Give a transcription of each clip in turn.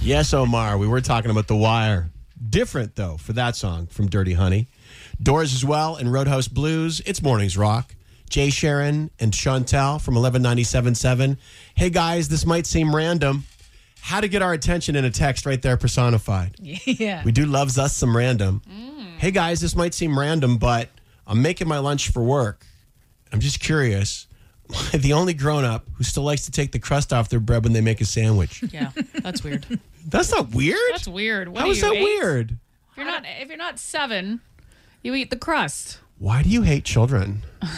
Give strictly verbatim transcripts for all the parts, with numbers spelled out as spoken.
Yes, Omar. We were talking about The Wire. Different, though, for that song from Dirty Honey. Doors as well and Roadhouse Blues. It's Mornings Rock. Jay Sharon and Chantel from eleven ninety-seven point seven. Hey, guys, this might seem random. How to get our attention in a text right there personified. Yeah. We do loves us some random. Mm. Hey, guys, this might seem random, but I'm making my lunch for work. I'm just curious. Am I the only grown-up who still likes to take the crust off their bread when they make a sandwich? Yeah, that's weird. That's not weird. That's weird. What How are is you, that eight? weird? If you're not, if you're not seven, you eat the crust. Why do you hate children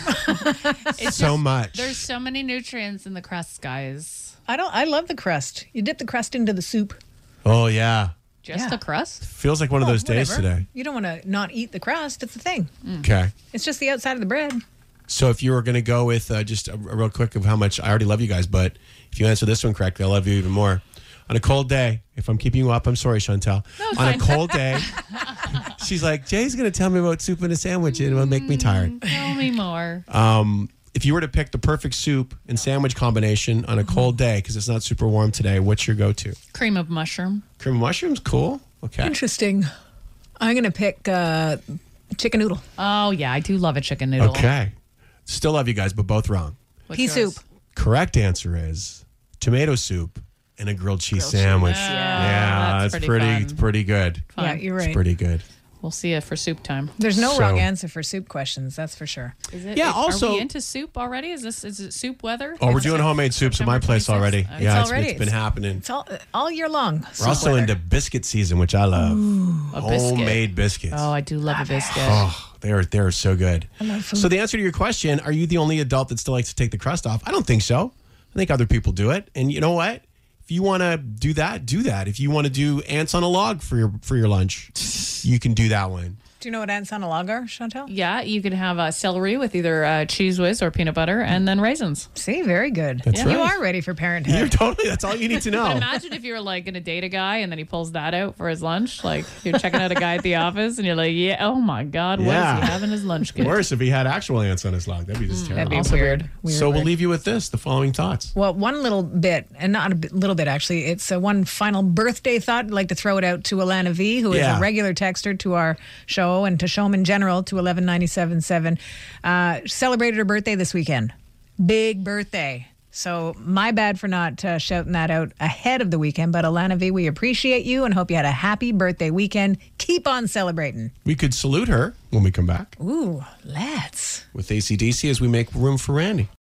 It's so just- much? There's so many nutrients in the crust, guys. I don't. I love the crust. You dip the crust into the soup. Oh, yeah. Just Yeah. the crust? Feels like one of Well, those days whatever. today. You don't want to not eat the crust. It's the thing. Okay. It's just the outside of the bread. So if you were going to go with uh, just a, a real quick of how much, I already love you guys, but if you answer this one correctly, I love you even more. On a cold day, if I'm keeping you up, I'm sorry, Chantel. No, it's On fine. a cold day, she's like, Jay's going to tell me about soup and a sandwich and it'll make me tired. Tell me more. Um, if you were to pick the perfect soup and sandwich combination on a cold day, because it's not super warm today, what's your go-to? Cream of mushroom. Cream of mushrooms? Cool. Okay. Interesting. I'm going to pick uh, chicken noodle. Oh, yeah, I do love a chicken noodle. Okay. Still love you guys, but both wrong. What's Pea yours? soup. Correct answer is tomato soup and a grilled cheese Grilled cheese. sandwich. Yeah, yeah, that's it's pretty pretty. fun. It's pretty good. Fun. Yeah, you're It's right. pretty good. We'll see you for soup time. There's no So- wrong answer for soup questions. That's for sure. Is it? Yeah, Are also- we into soup already? Is this is it soup weather? Oh, we're It's doing homemade soups at my September place already. twenty-sixth. Yeah, It's it's, already- it's been happening. It's all all year long. We're also into biscuit season, which I love. A biscuit. Homemade biscuits. Oh, I do love a biscuit. Oh, they are they are so good. I love food. So the answer to your question, are you the only adult that still likes to take the crust off? I don't think so. I think other people do it. And you know what? If you want to do that, do that. If you want to do ants on a log for your for your lunch, you can do that one. Do you know what ants on a log are, Chantel? Yeah, you could have uh, celery with either uh, cheese whiz or peanut butter, and then raisins. See, very good. That's You right. are ready for parenthood. You're totally, that's all you need to know. But imagine if you were like going to date a guy and then he pulls that out for his lunch. Like you're checking out a guy at the office and you're like, yeah, oh my God, what Yeah. is he having his lunch kit? Worse if he had actual ants on his log. That'd be just terrible. That'd be Also weird. weird. So we'll weird. leave you with this, the following thoughts. Well, one little bit, and not a bit, little bit actually. It's uh, one final birthday thought. I'd like to throw it out to Alana V, who is Yeah. a regular texter to our show, and to show him in general to eleven ninety-seven point seven. Uh, celebrated her birthday this weekend. Big birthday. So my bad for not uh, shouting that out ahead of the weekend. But Alana V, we appreciate you and hope you had a happy birthday weekend. Keep on celebrating. We could salute her when we come back Ooh, let's. with A C D C as we make room for Randy.